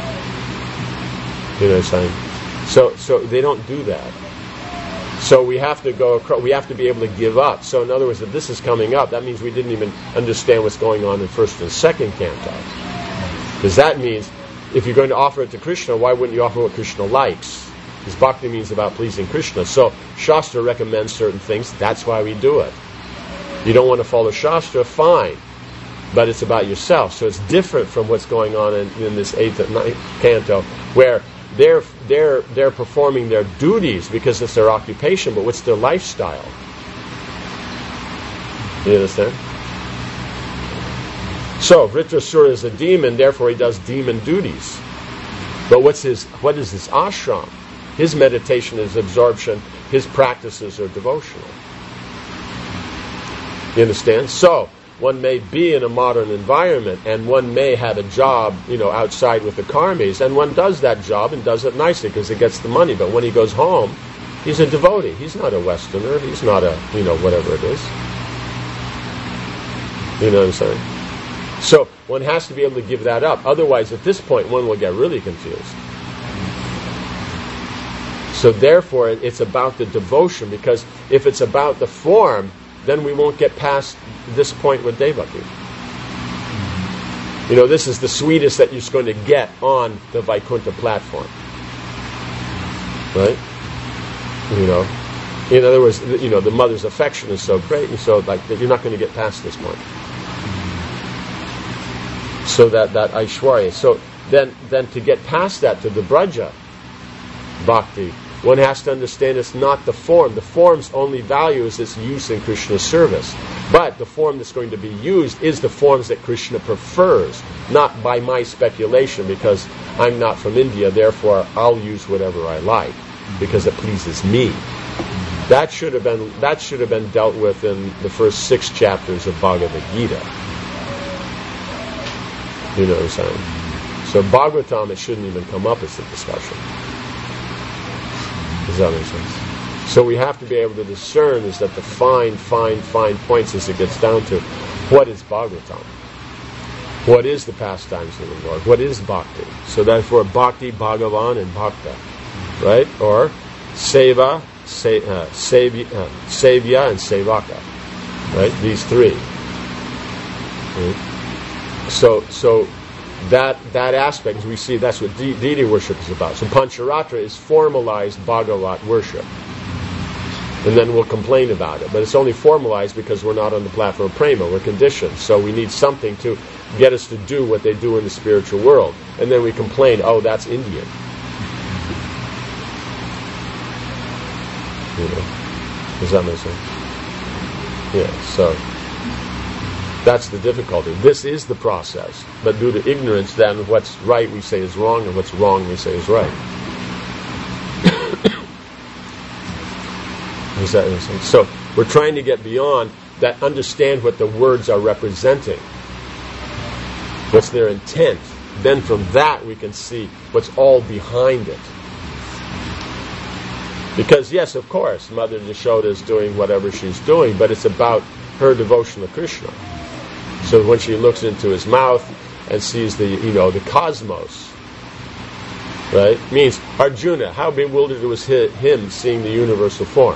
what I'm saying? So they don't do that. So we have to we have to be able to give up. So in other words, if this is coming up, that means we didn't even understand what's going on in 1st and 2nd canto. Because that means, if you're going to offer it to Krishna, why wouldn't you offer what Krishna likes? Because bhakti means about pleasing Krishna. So Shastra recommends certain things, that's why we do it. You don't want to follow Shastra, fine. But it's about yourself. So it's different from what's going on in this 8th and 9th canto, where they're performing their duties because it's their occupation, but what's their lifestyle? You understand? So Vritrasura is a demon, therefore he does demon duties. But what is his ashram? His meditation is absorption, his practices are devotional. You understand? So one may be in a modern environment, and one may have a job, outside with the karmis, and one does that job and does it nicely because it gets the money. But when he goes home, he's a devotee. He's not a Westerner. He's not a, whatever it is. You know what I'm saying? So one has to be able to give that up. Otherwise, at this point, one will get really confused. So therefore, it's about the devotion, because if it's about the form, then we won't get past this point with Devaki. This is the sweetest that you're going to get on the Vaikuntha platform. Right? In other words, the mother's affection is so great, and so you're not going to get past this point. So that Aishwarya. So then to get past that to the Braja Bhakti, one has to understand it's not the form. The form's only value is its use in Krishna's service. But the form that's going to be used is the forms that Krishna prefers, not by my speculation, because I'm not from India, therefore I'll use whatever I like, because it pleases me. That should have been dealt with in the first 6 chapters of Bhagavad Gita. You know what I'm saying? So Bhagavatam, it shouldn't even come up as a discussion. Does that make sense? So we have to be able to discern is that the fine points as it gets down to what is Bhagavatam? What is the pastimes of the Lord? What is Bhakti? So therefore Bhakti, Bhagavan, and Bhakta. Right? Or Seva, Sevya, and Sevaka. Right? These 3. Right? So that aspect, as we see, that's what deity worship is about. So Pancharatra is formalized Bhagavat worship. And then we'll complain about it. But it's only formalized because we're not on the platform of prema. We're conditioned. So we need something to get us to do what they do in the spiritual world. And then we complain, oh, that's Indian. You know, does that make sense? Yeah, so that's the difficulty. This is the process. But due to ignorance, then what's right we say is wrong, and what's wrong we say is right. Does that make sense? So we're trying to get beyond that, understand what the words are representing. What's their intent? Then from that we can see what's all behind it. Because yes, of course, Mother Yashoda is doing whatever she's doing, but it's about her devotion to Krishna. So when she looks into his mouth and sees the cosmos, right? Means Arjuna, how bewildered was him seeing the universal form?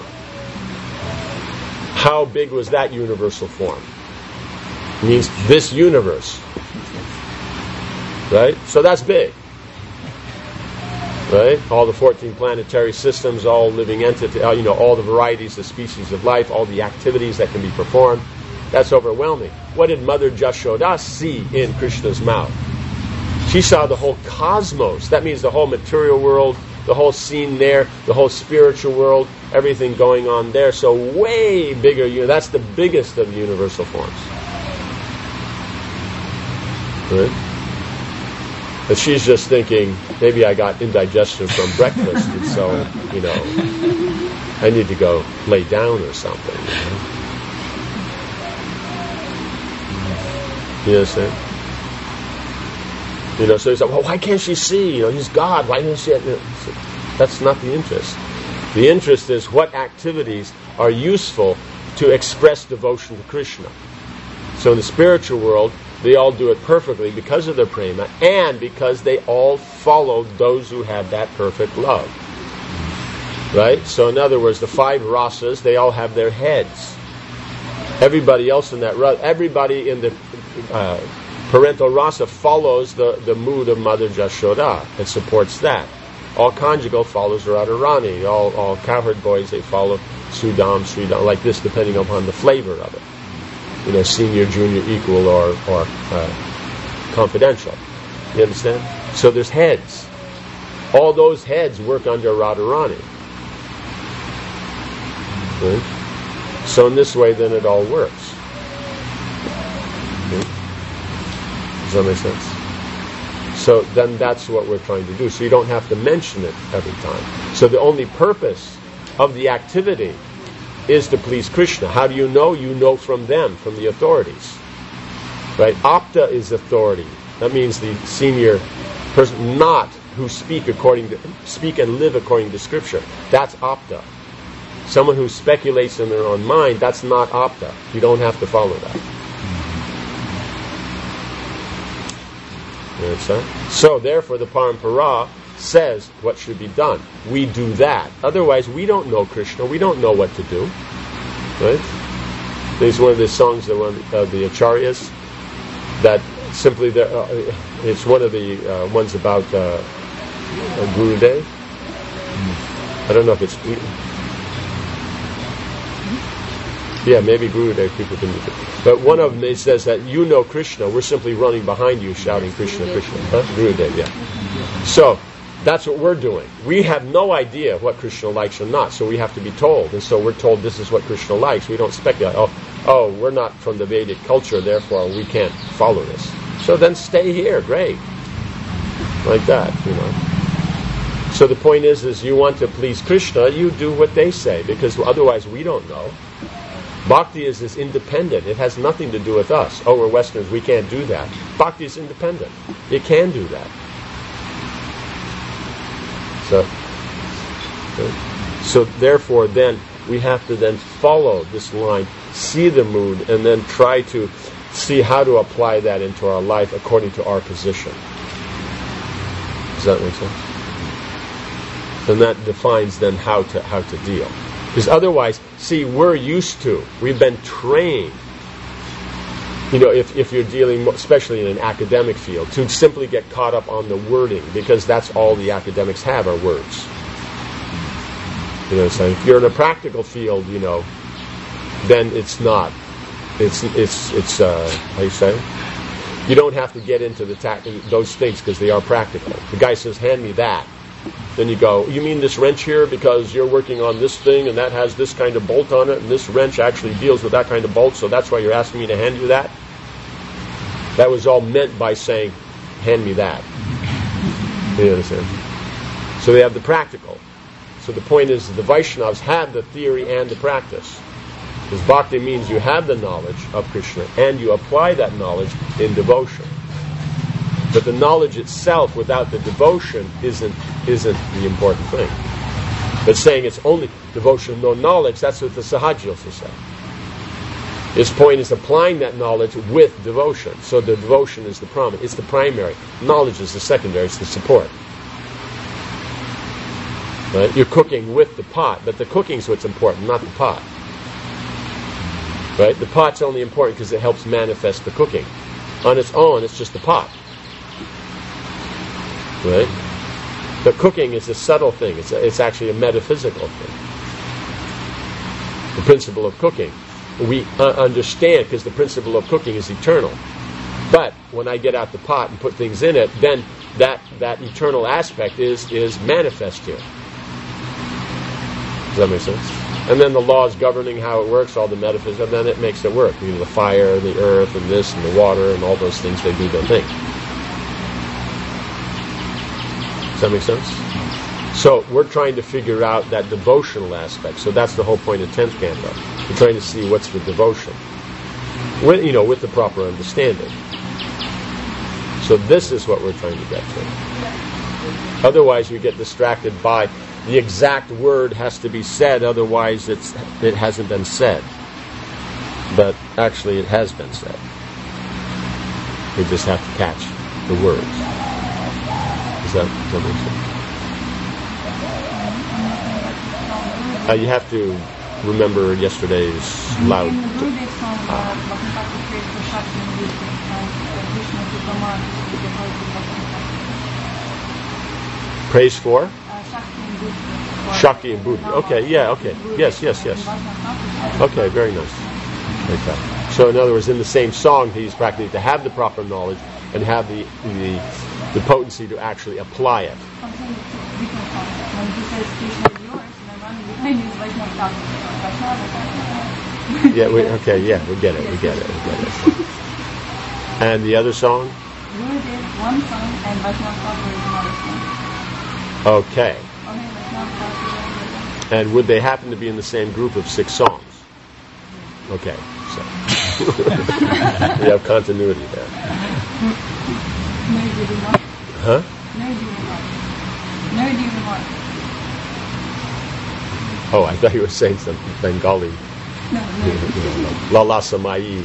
How big was that universal form? It means this universe. Right? So that's big. Right? All the 14 planetary systems, all living entities, all the varieties of species of life, all the activities that can be performed. That's overwhelming. What did Mother Jashoda see in Krishna's mouth? She saw the whole cosmos. That means the whole material world, the whole scene there, the whole spiritual world, everything going on there. So way bigger. That's the biggest of the universal forms. Right? But she's just thinking, maybe I got indigestion from breakfast, and so, I need to go lay down or something. You understand? So he's like, well, why can't she see? He's God. Why can't she? That's not the interest. The interest is what activities are useful to express devotion to Krishna. So in the spiritual world, they all do it perfectly because of their prema and because they all follow those who have that perfect love. Right? So in other words, the 5 rasas, they all have their heads. Everybody else in that, everybody in the parental rasa follows the mood of Mother Jashoda and supports that. All conjugal follows Radharani. All cowherd boys, they follow Sudam, Sridam, like this, depending upon the flavor of it. Senior, junior, equal, or confidential. You understand? So there's heads. All those heads work under Radharani. Right? So in this way, then it all works. Okay? Does that make sense? So then that's what we're trying to do. So you don't have to mention it every time. So the only purpose of the activity is to please Krishna. How do you know? You know from them, from the authorities. Right? Apta is authority. That means the senior person, not who speak and live according to Scripture. That's Apta. Someone who speculates in their own mind, that's not Apta. You don't have to follow that. You understand? So therefore the Parampara says what should be done. We do that. Otherwise, we don't know Krishna. We don't know what to do. Right? There's one of the songs of the Acharyas that simply it's one of the ones about Gurudev. I don't know if it's maybe Gurudev, people can do it. But one of them, it says that you know Krishna, we're simply running behind you shouting Krishna, Krishna. Gurudev, yeah. So that's what we're doing. We have no idea what Krishna likes or not, so we have to be told. And so we're told this is what Krishna likes. We don't speculate, oh, we're not from the Vedic culture, therefore we can't follow this. So then stay here, great. Like that, So the point is you want to please Krishna, you do what they say, because otherwise we don't know. Bhakti is independent. It has nothing to do with us. Oh, we're Westerners, we can't do that. Bhakti is independent. It can do that. So therefore then we have to then follow this line, see the mood, and then try to see how to apply that into our life according to our position. Does that make sense? And that defines then how to deal. Because otherwise, we've been trained if you're dealing, especially in an academic field, to simply get caught up on the wording, because that's all the academics have are words. So if you're in a practical field, then it's not. It's how you say? You don't have to get into those things because they are practical. The guy says, "Hand me that." Then you go, "You mean this wrench here because you're working on this thing and that has this kind of bolt on it and this wrench actually deals with that kind of bolt, so that's why you're asking me to hand you that?" That was all meant by saying, "Hand me that." You understand? So they have the practical. So the point is the Vaishnavas have the theory and the practice. Because bhakti means you have the knowledge of Krishna and you apply that knowledge in devotion. But the knowledge itself without the devotion isn't the important thing. But saying it's only devotion, no knowledge, that's what the Sahaji also say. His point is applying that knowledge with devotion. So the devotion is the prominent, it's the primary. Knowledge is the secondary, it's the support. Right? You're cooking with the pot, but the cooking's what's important, not the pot. Right? The pot's only important because it helps manifest the cooking. On its own, it's just the pot. Right? The cooking is a subtle thing. It's actually a metaphysical thing. The principle of cooking. We understand because the principle of cooking is eternal. But when I get out the pot and put things in it, then that eternal aspect is manifest here. Does that make sense? And then the laws governing how it works, all the metaphysics, and then it makes it work. The fire, the earth, and this, and the water, and all those things, they do their thing. Does that make sense? So we're trying to figure out that devotional aspect. So that's the whole point of 10th Canto. We're trying to see what's the devotion. With the proper understanding. So this is what we're trying to get to. Otherwise we get distracted by the exact word has to be said, otherwise it hasn't been said. But actually it has been said. We just have to catch the words. Does that make sense? You have to remember yesterday's loud. Praise for? Shakti and Buddhi. Okay, yeah, okay. Yes. Okay, very nice. Okay. So in other words, in the same song, he's practicing to have the proper knowledge and have the potency to actually apply it. Yeah, we get it. And the other song? Gurudev is one song and Vaishnava Thakur is another song. Okay. And would they happen to be in the same group of 6 songs? Okay, so we have continuity there. Huh? Oh, I thought you were saying some Bengali. No. Lala Samayi.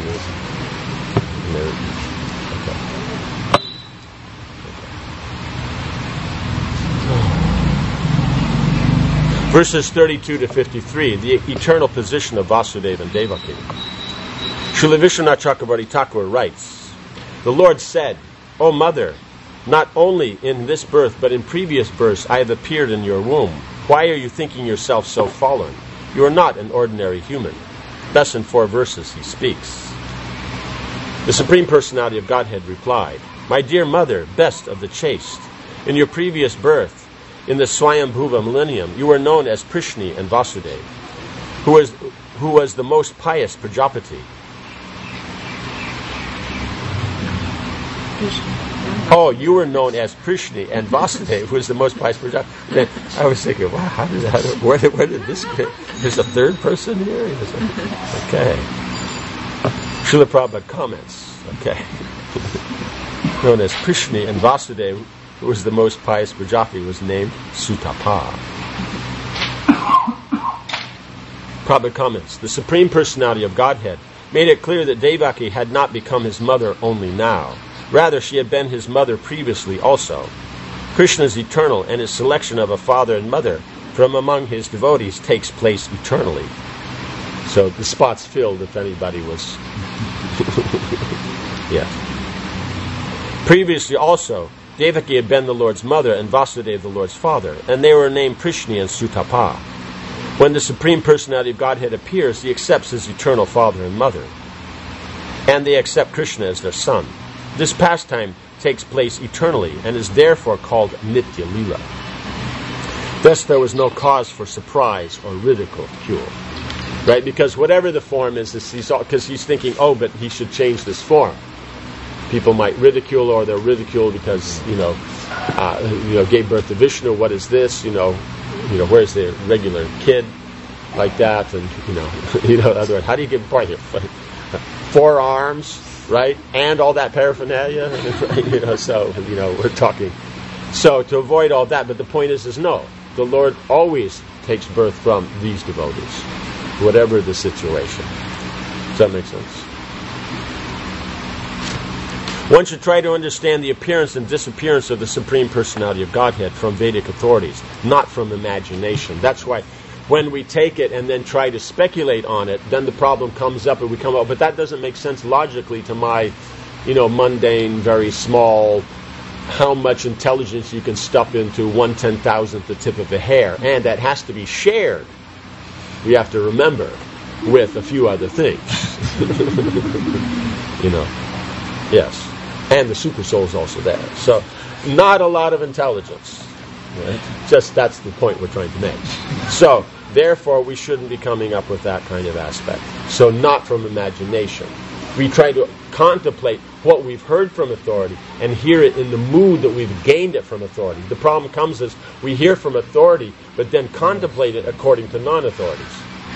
Verses 32 to 53, the eternal position of Vasudeva and Devaki. Srila Vishwanath Chakravarti Thakur writes, "The Lord said, O Mother, not only in this birth but in previous births I have appeared in your womb. Why are you thinking yourself so fallen? You are not an ordinary human." Thus in 4 verses he speaks. The Supreme Personality of Godhead replied, "My dear Mother, best of the chaste, in your previous birth, in the Swayambhuva millennium, you were known as Prishni and Vasudeva, who was the most pious Prajapati. Oh, you were known as Prishni and Vasudeva, who was the most pious Prajapati. I was thinking, wow, where did this get? There's a third person here? Okay. Srila Prabhupada comments, okay. Known as Prishni and Vasudeva, who was the most pious Prajapati, was named Sutapa. Prabhupada comments, the Supreme Personality of Godhead made it clear that Devaki had not become his mother only now. Rather, she had been his mother previously also. Krishna is eternal, and his selection of a father and mother from among his devotees takes place eternally. So the spot's filled if anybody was Yes. Previously also, Devaki had been the Lord's mother and Vasudeva the Lord's father, and they were named Prishni and Sutapa. When the Supreme Personality of Godhead appears, he accepts his eternal father and mother, and they accept Krishna as their son. This pastime takes place eternally and is therefore called Nitya Leela. Thus there was no cause for surprise or ridicule. Right? Because whatever the form is, because he's thinking, oh, but he should change this form. People might ridicule, or they're ridiculed because, gave birth to Vishnu. What is this? Where's the regular kid? Like that, and otherwise, how do you give birth? 4 arms, right? And all that paraphernalia, we're talking. So to avoid all that, but the point is no. The Lord always takes birth from these devotees, whatever the situation. Does that make sense? One should try to understand the appearance and disappearance of the Supreme Personality of Godhead from Vedic authorities, not from imagination. That's why when we take it and then try to speculate on it, then the problem comes up and we come up, but that doesn't make sense logically to my, mundane, very small, how much intelligence you can stuff into 1/10,000th the tip of a hair, and that has to be shared, we have to remember, with a few other things. Yes. And the super soul is also there. So, not a lot of intelligence. Right? Just that's the point we're trying to make. So, therefore, we shouldn't be coming up with that kind of aspect. So, not from imagination. We try to contemplate what we've heard from authority and hear it in the mood that we've gained it from authority. The problem comes is we hear from authority, but then contemplate it according to non-authorities.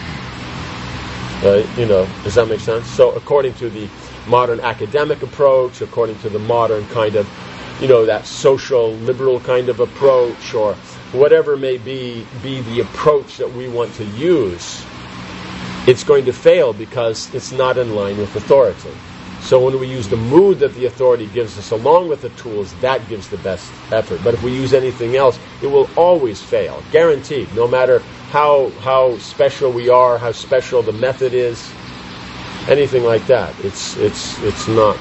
Does that make sense? So, according to the modern academic approach, according to the modern kind of, that social liberal kind of approach, or whatever may be the approach that we want to use, it's going to fail because it's not in line with authority. So when we use the mood that the authority gives us along with the tools, that gives the best effort. But if we use anything else, it will always fail, guaranteed, no matter how special we are, how special the method is. Anything like that, it's not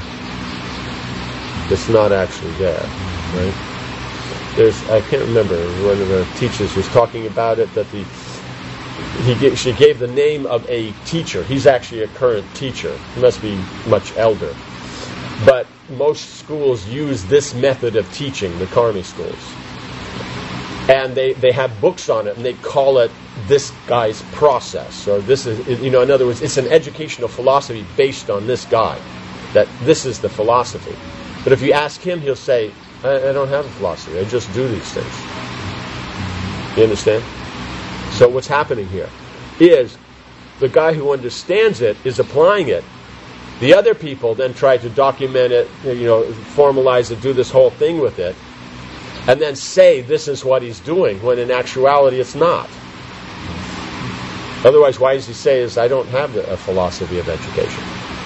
actually there, right? I can't remember, one of the teachers was talking about it, that she gave the name of a teacher. He's actually a current teacher. He must be much elder. But most schools use this method of teaching, the Karmi schools. And they have books on it, and they call it this guy's process, or this is, in other words, it's an educational philosophy based on this guy, that this is the philosophy. But if you ask him, he'll say, I don't have a philosophy, I just do these things. You understand? So what's happening here is the guy who understands it is applying it. The other people then try to document it, formalize it, do this whole thing with it, and then say this is what he's doing, when in actuality it's not. Otherwise, why does he say I don't have a philosophy of education?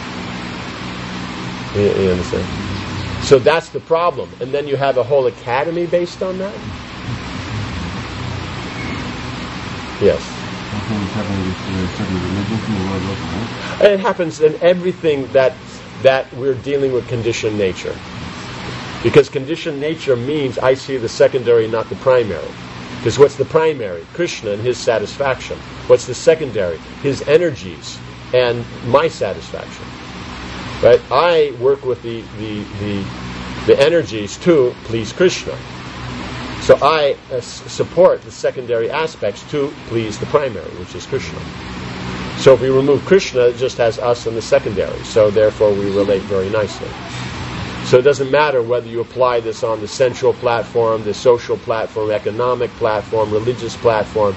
You understand? So that's the problem. And then you have a whole academy based on that? Yes. It happens in everything that we're dealing with conditioned nature. Because conditioned nature means I see the secondary, not the primary. Because what's the primary? Krishna and his satisfaction. What's the secondary? His energies and my satisfaction. Right? I work with the energies to please Krishna. So I support the secondary aspects to please the primary, which is Krishna. So if we remove Krishna, it just has us and the secondary. So therefore we relate very nicely. So it doesn't matter whether you apply this on the sensual platform, the social platform, economic platform, religious platform,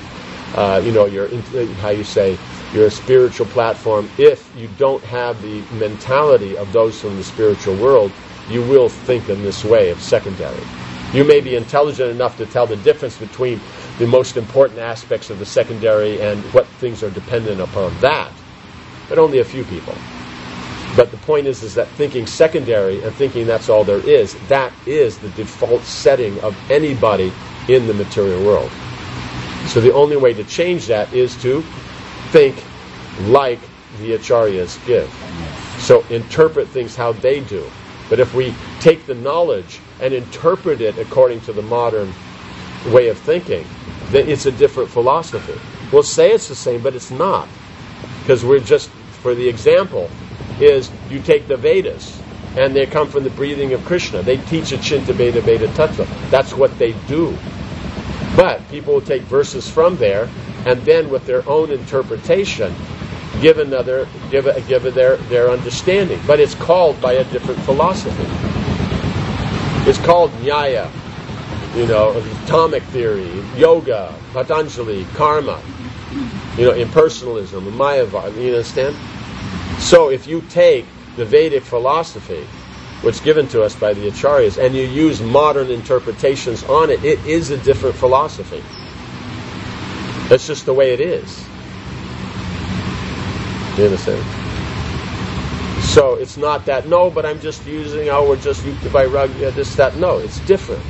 your spiritual platform. If you don't have the mentality of those from the spiritual world, you will think in this way of secondary. You may be intelligent enough to tell the difference between the most important aspects of the secondary and what things are dependent upon that, but only a few people. But the point is that thinking secondary and thinking that's all there is, that is the default setting of anybody in the material world. So the only way to change that is to think like the acharyas give. So interpret things how they do. But if we take the knowledge and interpret it according to the modern way of thinking, then it's a different philosophy. We'll say it's the same, but it's not. Because we're just, for the example, is you take the Vedas, and they come from the breathing of Krishna. They teach Achinta Veda Veda Tattva. That's what they do. But people will take verses from there, and then with their own interpretation, give their understanding. But it's called by a different philosophy. It's called Nyaya, atomic theory, yoga, Patanjali, karma, impersonalism, Mayavad. You understand? So if you take the Vedic philosophy, what's given to us by the Acharyas, and you use modern interpretations on it, it is a different philosophy. That's just the way it is. You understand? So it's not that, no, but I'm just using, we're just Yukti this, that. No, it's different.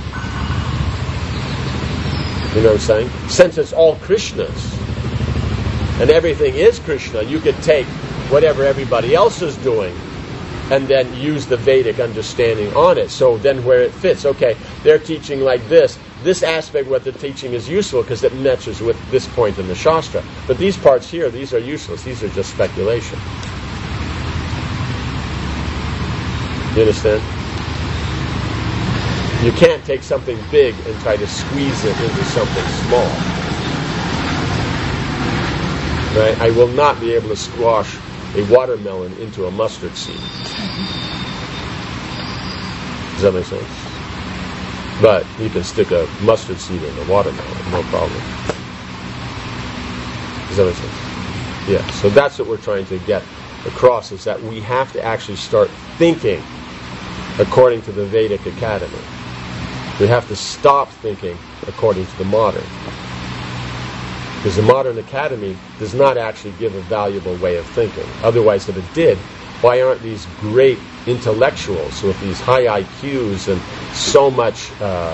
You know what I'm saying? Since it's all Krishna's, and everything is Krishna, you could take whatever everybody else is doing and then use the Vedic understanding on it. So then where it fits, okay, they're teaching like this aspect of what they're teaching is useful because it matches with this point in the Shastra. But these parts here, these are useless. These are just speculation. You understand? You can't take something big and try to squeeze it into something small. Right? I will not be able to squash a watermelon into a mustard seed. Does that make sense? But you can stick a mustard seed in a watermelon, no problem. Does that make sense? Yeah, so that's what we're trying to get across, is that we have to actually start thinking according to the Vedic Academy. We have to stop thinking according to the modern. Because the modern academy does not actually give a valuable way of thinking. Otherwise, if it did, why aren't these great intellectuals with these high IQs and so much,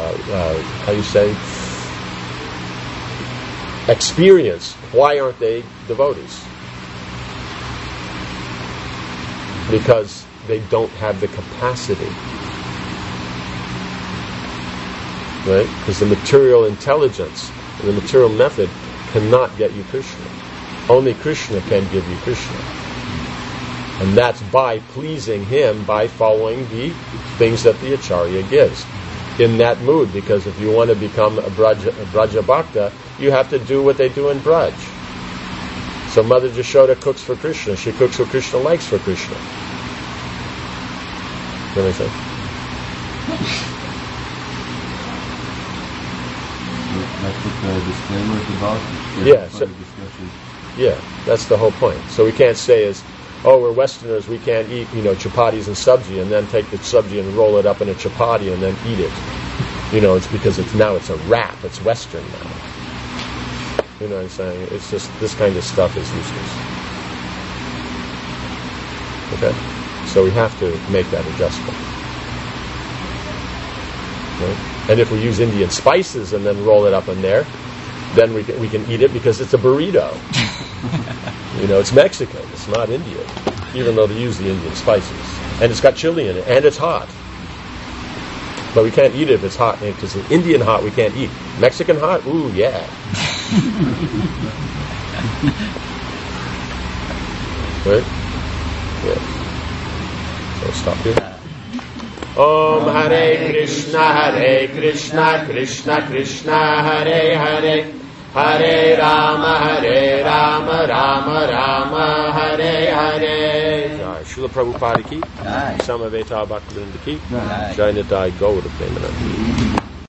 experience, why aren't they devotees? Because they don't have the capacity. Right? Because the material intelligence and the material method cannot get you Krishna. Only Krishna can give you Krishna. And that's by pleasing him, by following the things that the Acharya gives. In that mood, because if you want to become a Braja Bhakta, you have to do what they do in Braj. So Mother Jashoda cooks for Krishna. She cooks what Krishna likes for Krishna. Does that make sense? That's what the disclaimer is about. Yeah, that's the whole point. So we can't say we're Westerners, we can't eat, chapatis and sabji, and then take the sabji and roll it up in a chapati and then eat it. It's because it's a wrap. It's Western now. You know what I'm saying? It's just, this kind of stuff is useless. Okay? So we have to make that adjustment. Right? And if we use Indian spices and then roll it up in there, then we can eat it because it's a burrito. It's Mexican. It's not Indian, even though they use the Indian spices. And it's got chili in it, and it's hot. But we can't eat it if it's hot, because the Indian hot we can't eat. Mexican hot? Ooh, yeah. Right? Yeah. So stop here. Om Hare Krishna, Krishna Krishna, Hare Hare, Hare Rama, Rama Rama, Hare Hare. Jai Srila Prabhupada ki, Samaveta Bhaktivinoda ki, Jai Nitai Gaura Premanandi.